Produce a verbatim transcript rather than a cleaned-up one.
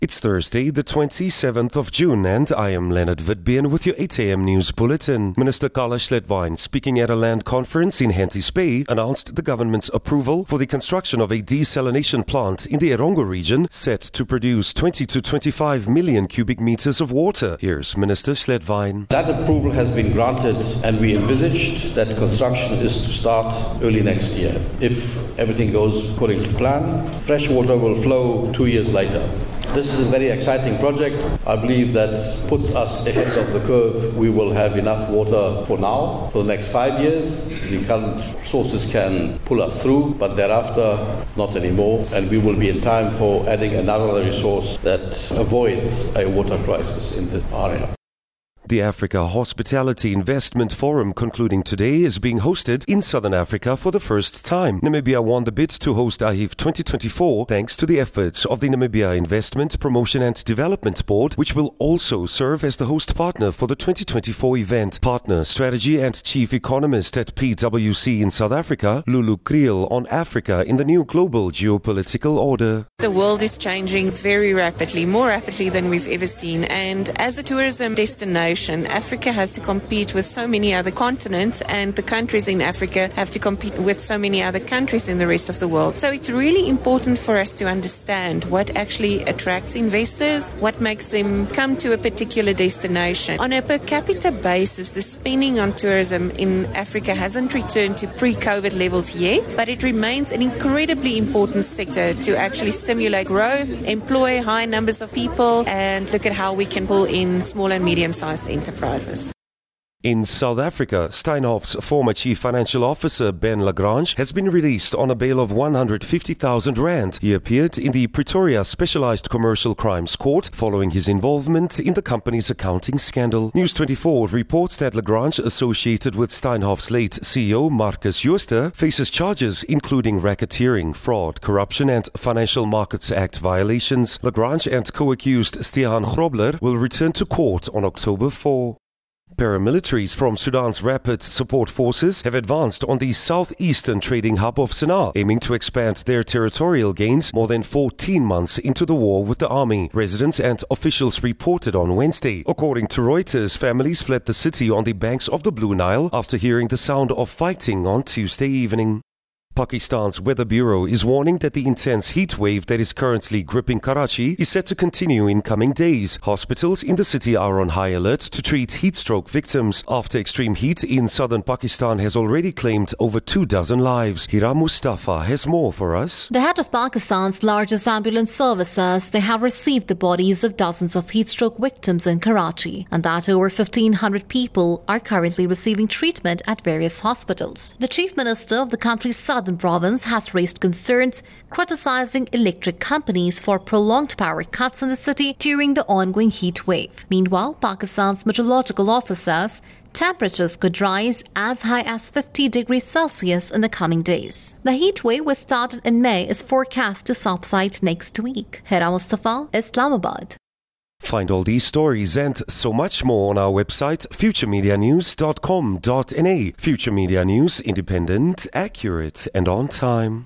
It's Thursday, the twenty-seventh of June, and I am Leonard Witbeen with your eight a.m. news bulletin. Minister Carla Schledwijn, speaking at a land conference in Henties Bay, announced the government's approval for the construction of a desalination plant in the Erongo region, set to produce twenty to twenty-five million cubic meters of water. Here's Minister Schledwijn. That approval has been granted, and we envisaged that construction is to start early next year. If everything goes according to plan, fresh water will flow two years later. This is a very exciting project. I believe that puts us ahead of the curve. We will have enough water for now, for the next five years. The current sources can pull us through, but thereafter, not anymore. And we will be in time for adding another resource that avoids a water crisis in the area. The Africa Hospitality Investment Forum, concluding today, is being hosted in Southern Africa for the first time. Namibia won the bid to host A H I V twenty twenty-four thanks to the efforts of the Namibia Investment, Promotion and Development Board, which will also serve as the host partner for the twenty twenty-four event. Partner Strategy and Chief Economist at P W C in South Africa, Lulu Kriel, on Africa in the new global geopolitical order. The world is changing very rapidly, more rapidly than we've ever seen, and as a tourism destination, Africa has to compete with so many other continents, and the countries in Africa have to compete with so many other countries in the rest of the world. So it's really important for us to understand what actually attracts investors, what makes them come to a particular destination. On a per capita basis, the spending on tourism in Africa hasn't returned to pre-COVID levels yet, but it remains an incredibly important sector to actually stimulate growth, employ high numbers of people, and look at how we can pull in small and medium-sized enterprises. In South Africa, Steinhoff's former chief financial officer, Ben Lagrange, has been released on a bail of one hundred fifty thousand rand. He appeared in the Pretoria Specialized Commercial Crimes Court following his involvement in the company's accounting scandal. News twenty-four reports that Lagrange, associated with Steinhoff's late C E O Marcus Jooste, faces charges including racketeering, fraud, corruption and Financial Markets Act violations. Lagrange and co-accused Stehan Grobler will return to court on October fourth. Paramilitaries from Sudan's Rapid Support Forces have advanced on the southeastern trading hub of Sana'a, aiming to expand their territorial gains more than fourteen months into the war with the army. Residents and officials reported on Wednesday. According to Reuters, families fled the city on the banks of the Blue Nile after hearing the sound of fighting on Tuesday evening. Pakistan's Weather Bureau is warning that the intense heat wave that is currently gripping Karachi is set to continue in coming days. Hospitals in the city are on high alert to treat heat stroke victims after extreme heat in southern Pakistan has already claimed over two dozen lives. Hira Mustafa has more for us. The head of Pakistan's largest ambulance service says they have received the bodies of dozens of heat stroke victims in Karachi, and that over fifteen hundred people are currently receiving treatment at various hospitals. The chief minister of the country's southern province has raised concerns criticizing electric companies for prolonged power cuts in the city during the ongoing heat wave. Meanwhile, Pakistan's meteorological office says temperatures could rise as high as fifty degrees Celsius in the coming days. The heat wave, which started in May, is forecast to subside next week. Hira Mustafa, Islamabad. Find all these stories and so much more on our website, future media news dot com dot n a. Future Media News, independent, accurate and on time.